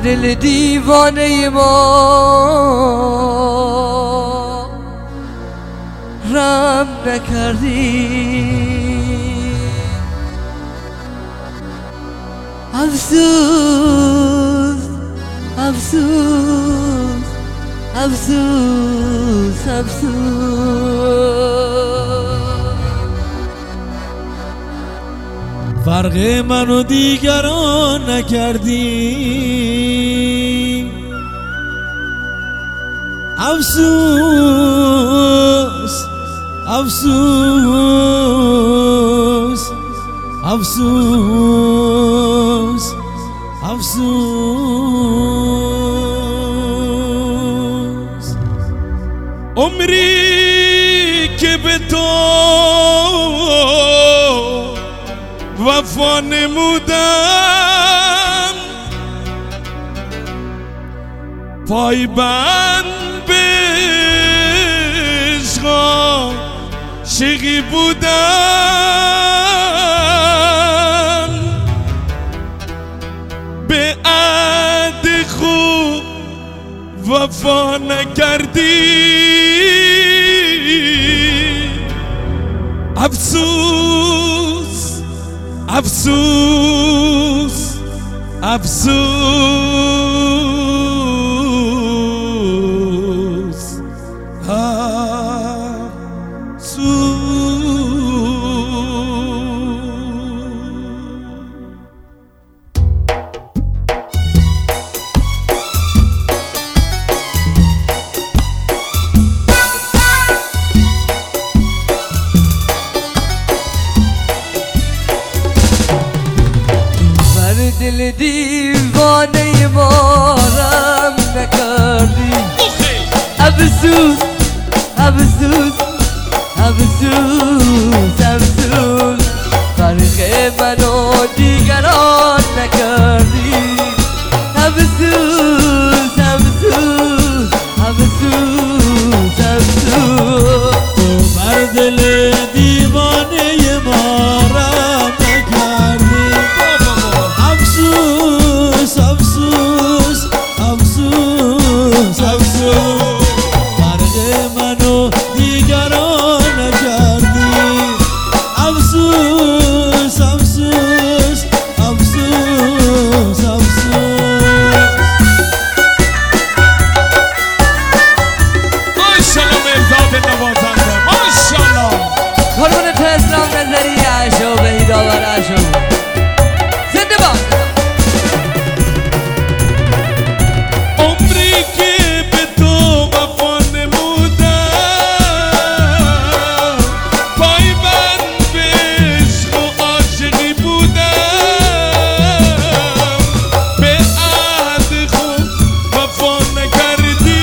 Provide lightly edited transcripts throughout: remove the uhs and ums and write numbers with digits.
دل دیوانه ما رحم نکردی. افسوس افسوس افسوس افسوس. فرق من و دیگران نکردی. افسوس افسوس افسوس افسوس. عمری که به تو وفا نمودم، پایبند به عشق عاشقی بودم، به عهد خوب وفا نکردی. افسوس افسوس افسوس افسوس. دل دیوانه ما رحم نکردی. افسوس افسوس افسوس افسوس. فرق من و دیگران نکردی. افسوس افسوس افسوس افسوس. تو بر دل دیوانه ما رحم نکردی. افسوس افسوس افسوس افسوس. فرق من و دیگران نکردی. افسوس افسوس افسوس افسوس. ماشاءالله مهرداد نوازنده، ماشاءالله. قربون تو اسلام نظری عشو بهی داور عشو. زنده باد. عمری که به تو وفا نمودم، پایبند به عشق و عاشقی بودم، به عهد خود وفا نکردی.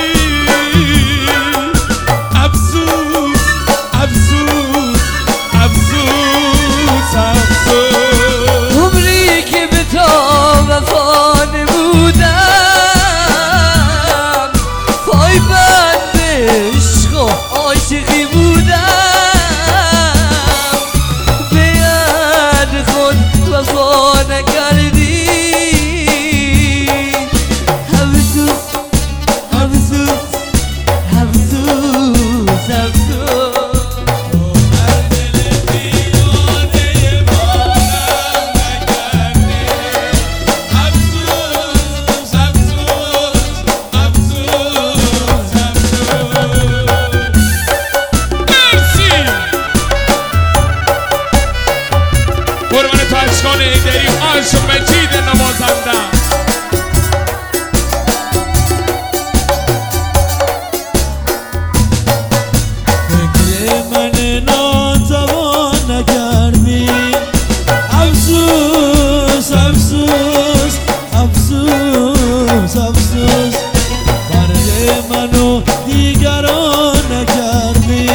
افسوس افسوس افسوس افسوس. عمری که به تو وفا نمودم، پایبند به عشق و عاشقی بودم، به عهد خود وفا نکردی. افسوس افسوس افسوس افسوس. عاشق مجید نوازنده. فکر من ناتوان نکردی. افسوس افسوس افسوس افسوس. فرق من و دیگران نکردی.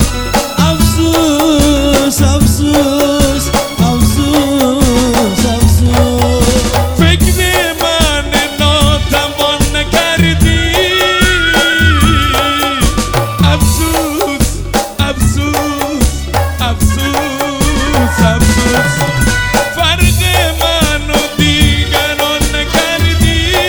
افسوس افسوس افسوس افسوس. فکر من ناتوان نکردی. افسوس افسوس افسوس افسوس. فرق من و دیگران نکردی.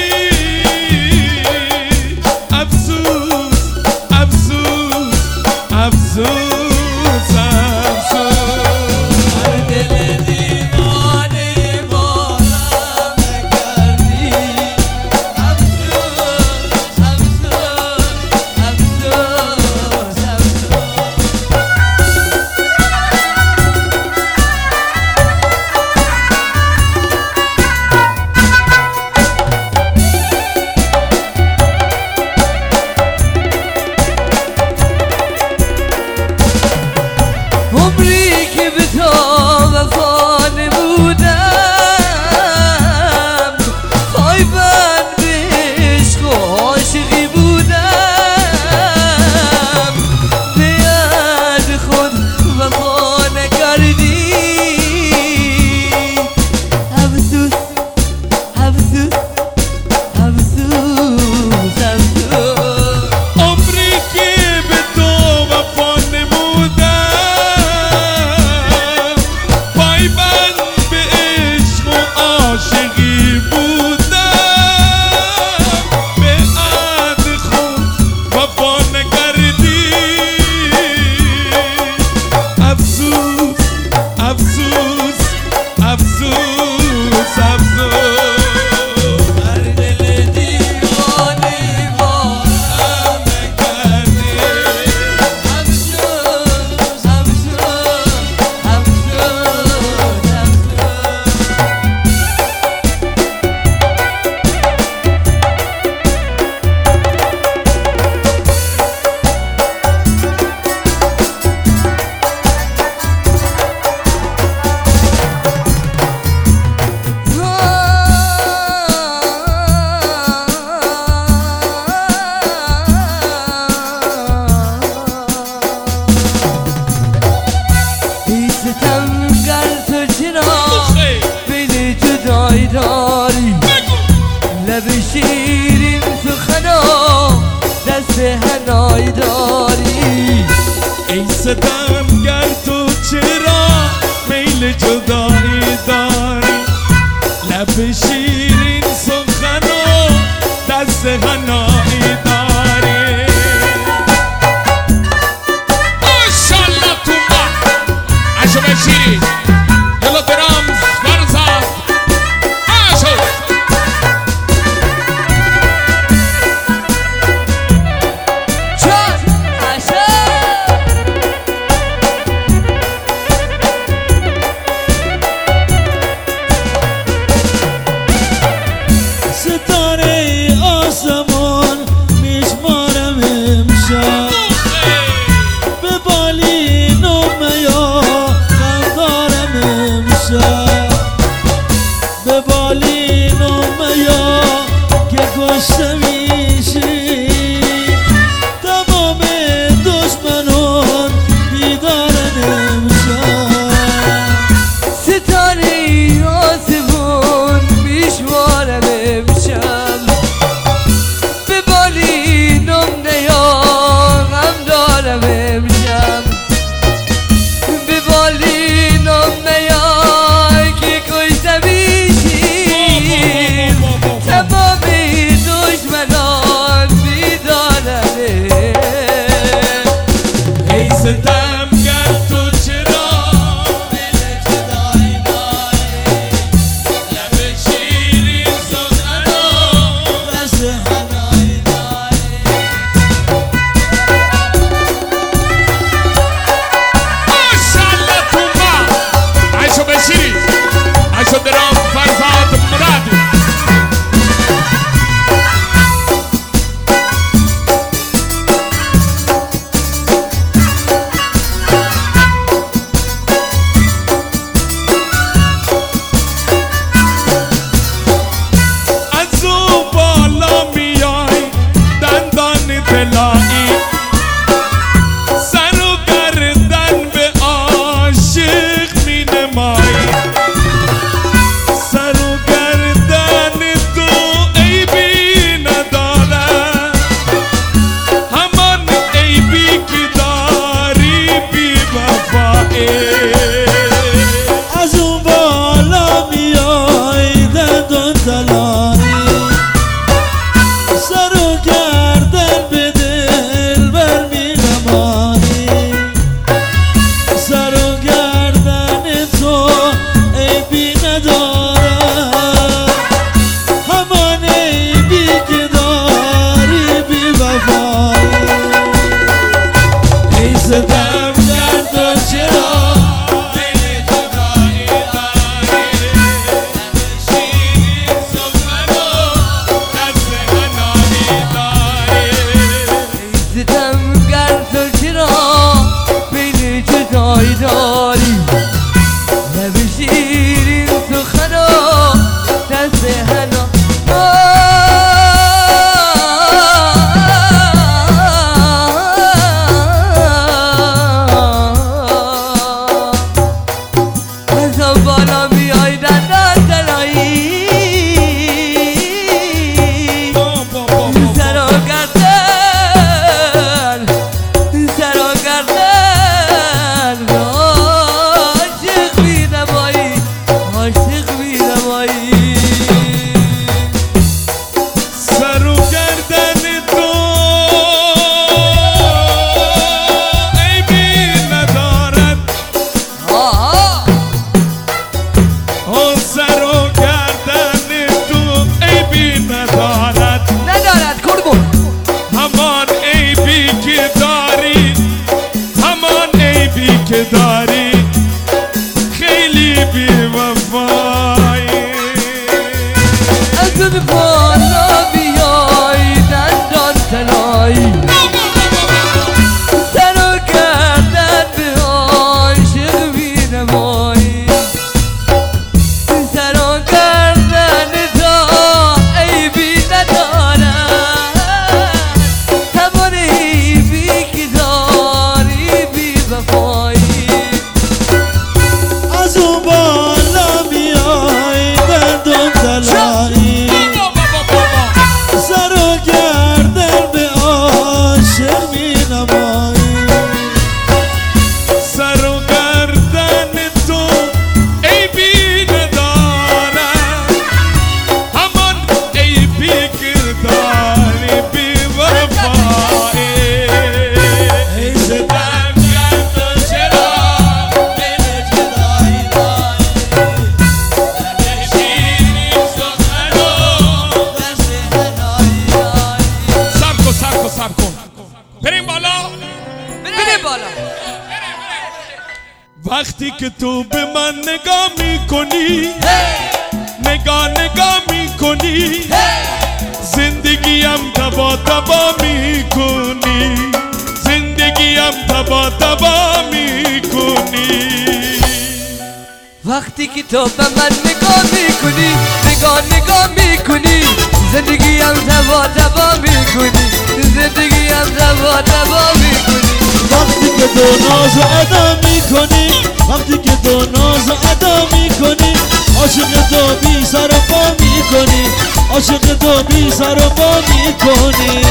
ستم گر تو چرا میل جدایی داری لب شیرین سخن و دست غنایی داری ماشالله تومبا عشق شیرین یلا درامز فرزاد عشق چون عشق ستاره آسمان بره بالا. وقتی که تو به من نگاه میکنی نگاه میکنی زندگیم تبا تبا میکنی زندگیم تبا تبا میکنی وقتی که تو به من نگاه میکنی نگاه میکنی زندگیم تبا تبا میکنی زندگیم تبا تبا میکنی وقتی که تو ناز و ادا میکنی وقتی که تو ناز و ادا میکنی عاشق تو بی سر و پا میکنی عاشق تو بی سر و پا میکنی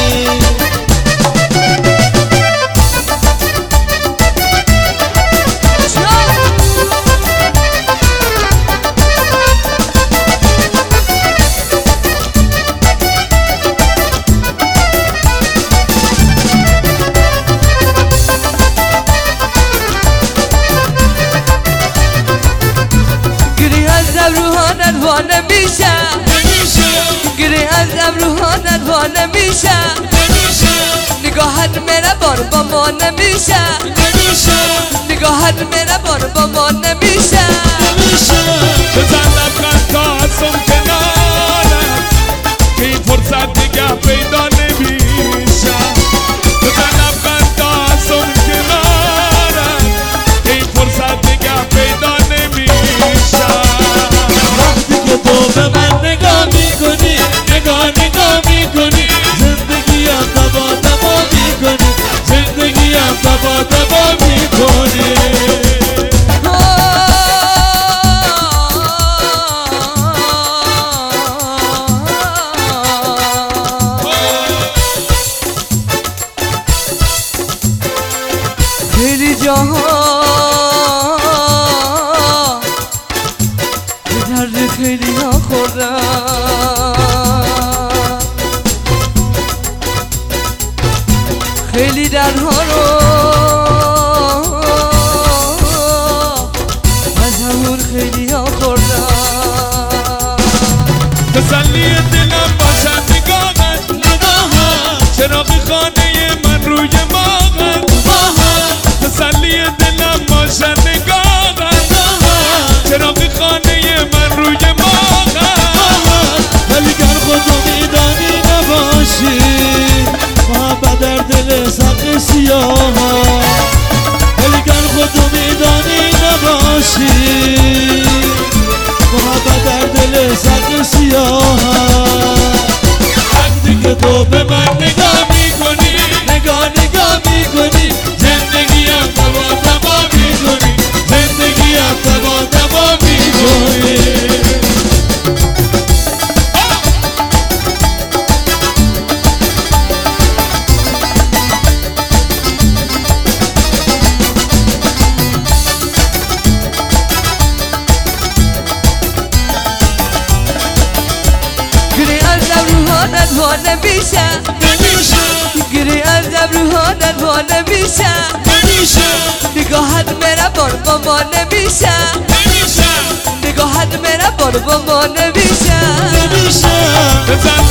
روحانت وا نمیشه گری ازم روحانت وا نمیشه نگاهت مهربان با ما نمیشه نگاهت مهربان با ما نمیشه بزن لبخند تا هستم کنارت که این فرصت دیگه پیدا نمیشه بزن لبخند تا هستم کنارت که این فرصت دیگه پیدا نمیشه تو به من نگاه میکنی نگاه میکنی زندگیم تبا تبا میکنی زندگیم تبا تبا میکنی خیلی جاها درد خیلی ها خوردم خیلی درها رو از همون خیلی ها خوردم تسلی دلم باشد نگاهت چراغ خانه من روی ماغت تسلی دلم باشد نگاهت چراغ خانه من روی ماغت ولی گر خودو میدانی نباشی محبت در دل سقف سیاه ولی گر خودو میدانی نباشی محبت در دل سقف سیاه وقتی که تو به من نگاه میکنی نگاه میکنی زندگیم تبا تبا میکنی زندگیم تبا تبا میکنی گری ازم روحانت وا نمیشه گری ازم روحانت وا نمیشه نگاهت مهربان با ما نمیشه نگاهت مهربان با ما نمیشه بزن